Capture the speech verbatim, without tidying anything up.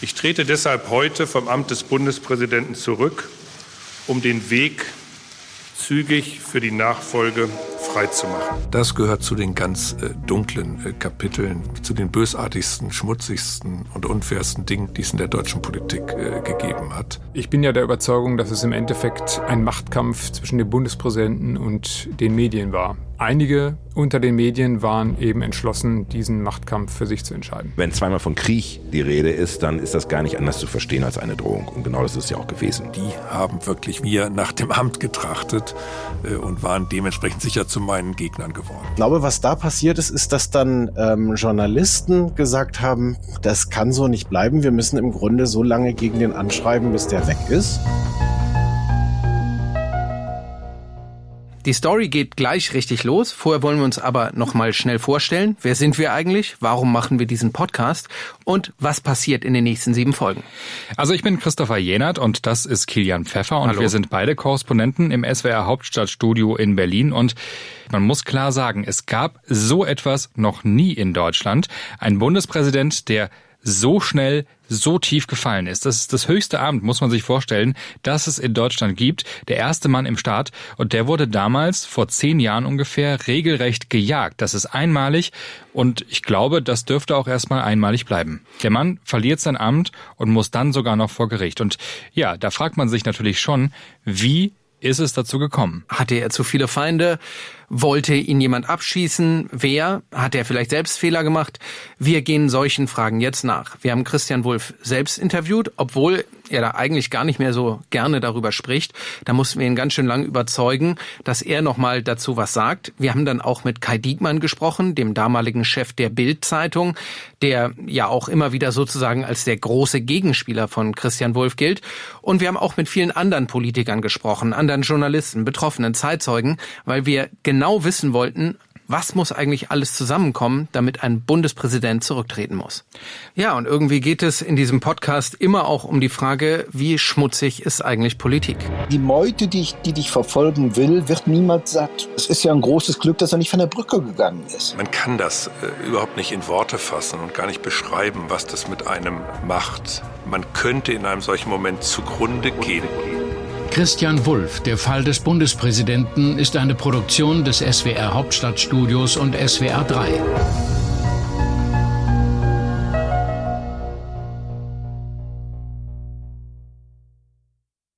Ich trete deshalb heute vom Amt des Bundespräsidenten zurück, um den Weg zügig für die Nachfolge freizumachen. Das gehört zu den ganz äh, dunklen äh, Kapiteln, zu den bösartigsten, schmutzigsten und unfairsten Dingen, die es in der deutschen Politik äh, gegeben hat. Ich bin ja der Überzeugung, dass es im Endeffekt ein Machtkampf zwischen dem Bundespräsidenten und den Medien war. Einige unter den Medien waren eben entschlossen, diesen Machtkampf für sich zu entscheiden. Wenn zweimal von Krieg die Rede ist, dann ist das gar nicht anders zu verstehen als eine Drohung. Und genau das ist es ja auch gewesen. Die haben wirklich mir nach dem Amt getrachtet äh, und waren dementsprechend sicher zu meinen Gegnern geworden. Ich glaube, was da passiert ist, ist, dass dann ähm, Journalisten gesagt haben, das kann so nicht bleiben. Wir müssen im Grunde so lange gegen den anschreiben, bis der weg ist. Die Story geht gleich richtig los. Vorher wollen wir uns aber noch mal schnell vorstellen. Wer sind wir eigentlich? Warum machen wir diesen Podcast? Und was passiert in den nächsten sieben Folgen? Also ich bin Christopher Jenert und das ist Kilian Pfeffer. Und Hallo. Wir sind beide Korrespondenten im S W R Hauptstadtstudio in Berlin. Und man muss klar sagen, es gab so etwas noch nie in Deutschland. Ein Bundespräsident, der so schnell, so tief gefallen ist. Das ist das höchste Amt, muss man sich vorstellen, das es in Deutschland gibt. Der erste Mann im Staat. Und der wurde damals, vor zehn Jahren ungefähr, regelrecht gejagt. Das ist einmalig. Und ich glaube, das dürfte auch erstmal einmalig bleiben. Der Mann verliert sein Amt und muss dann sogar noch vor Gericht. Und ja, da fragt man sich natürlich schon, wie ist es dazu gekommen? Hatte er zu viele Feinde? Wollte ihn jemand abschießen? Wer? Hat er vielleicht selbst Fehler gemacht? Wir gehen solchen Fragen jetzt nach. Wir haben Christian Wulff selbst interviewt, obwohl er da eigentlich gar nicht mehr so gerne darüber spricht. Da mussten wir ihn ganz schön lang überzeugen, dass er nochmal dazu was sagt. Wir haben dann auch mit Kai Diekmann gesprochen, dem damaligen Chef der Bild-Zeitung, der ja auch immer wieder sozusagen als der große Gegenspieler von Christian Wulff gilt. Und wir haben auch mit vielen anderen Politikern gesprochen, anderen Journalisten, Betroffenen, Zeitzeugen, weil wir genau wissen wollten, was muss eigentlich alles zusammenkommen, damit ein Bundespräsident zurücktreten muss. Ja, und irgendwie geht es in diesem Podcast immer auch um die Frage, wie schmutzig ist eigentlich Politik? Die Meute, die, ich, die dich verfolgen will, wird niemand satt. Es ist ja ein großes Glück, dass er nicht von der Brücke gegangen ist. Man kann das äh, überhaupt nicht in Worte fassen und gar nicht beschreiben, was das mit einem macht. Man könnte in einem solchen Moment zugrunde gehen. Christian Wulff, der Fall des Bundespräsidenten, ist eine Produktion des S W R Hauptstadtstudios und S W R drei.